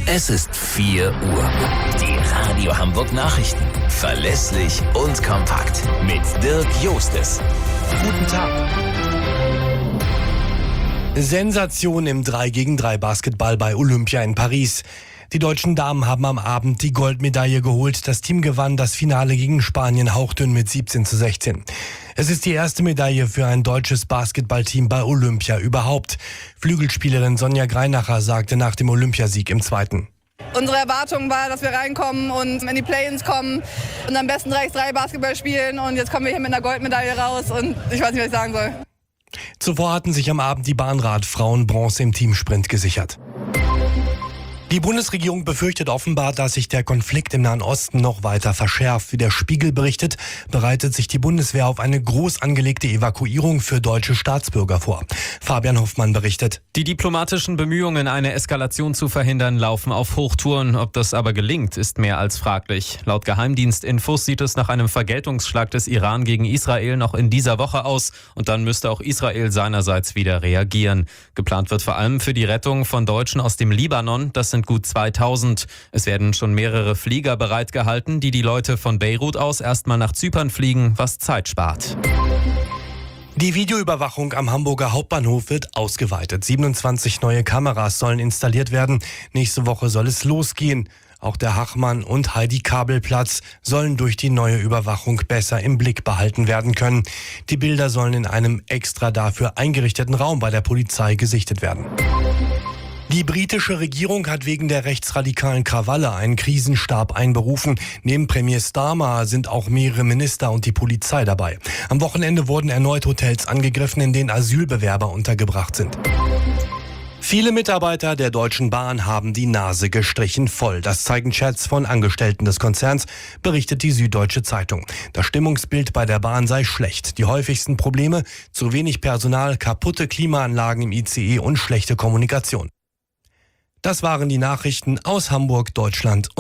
Es ist 4 Uhr. Die Radio Hamburg Nachrichten. Verlässlich und kompakt. Mit Dirk Jostes. Guten Tag. Sensation im 3-gegen-3 Basketball bei Olympia in Paris. Die deutschen Damen haben am Abend die Goldmedaille geholt. Das Team gewann das Finale gegen Spanien hauchdünn mit 17:16. Es ist die erste Medaille für ein deutsches Basketballteam bei Olympia überhaupt. Flügelspielerin Sonja Greinacher sagte nach dem Olympiasieg im Zweiten: Unsere Erwartung war, dass wir reinkommen und in die Play-ins kommen und am besten 3x3 Basketball spielen. Und jetzt kommen wir hier mit einer Goldmedaille raus und ich weiß nicht, was ich sagen soll. Zuvor hatten sich am Abend die Bahnradfrauen Bronze im Teamsprint gesichert. Die Bundesregierung befürchtet offenbar, dass sich der Konflikt im Nahen Osten noch weiter verschärft. Wie der Spiegel berichtet, bereitet sich die Bundeswehr auf eine groß angelegte Evakuierung für deutsche Staatsbürger vor. Fabian Hoffmann berichtet. Die diplomatischen Bemühungen, eine Eskalation zu verhindern, laufen auf Hochtouren. Ob das aber gelingt, ist mehr als fraglich. Laut Geheimdienstinfos sieht es nach einem Vergeltungsschlag des Iran gegen Israel noch in dieser Woche aus. Und dann müsste auch Israel seinerseits wieder reagieren. Geplant wird vor allem für die Rettung von Deutschen aus dem Libanon. Das sind gut 2000. Es werden schon mehrere Flieger bereitgehalten, die Leute von Beirut aus erstmal nach Zypern fliegen, was Zeit spart. Die Videoüberwachung am Hamburger Hauptbahnhof wird ausgeweitet. 27 neue Kameras sollen installiert werden. Nächste Woche soll es losgehen. Auch der Hachmann- und Heidi-Kabelplatz sollen durch die neue Überwachung besser im Blick behalten werden können. Die Bilder sollen in einem extra dafür eingerichteten Raum bei der Polizei gesichtet werden. Die britische Regierung hat wegen der rechtsradikalen Krawalle einen Krisenstab einberufen. Neben Premier Starmer sind auch mehrere Minister und die Polizei dabei. Am Wochenende wurden erneut Hotels angegriffen, in denen Asylbewerber untergebracht sind. Viele Mitarbeiter der Deutschen Bahn haben die Nase gestrichen voll. Das zeigen Chats von Angestellten des Konzerns, berichtet die Süddeutsche Zeitung. Das Stimmungsbild bei der Bahn sei schlecht. Die häufigsten Probleme: zu wenig Personal, kaputte Klimaanlagen im ICE und schlechte Kommunikation. Das waren die Nachrichten aus Hamburg, Deutschland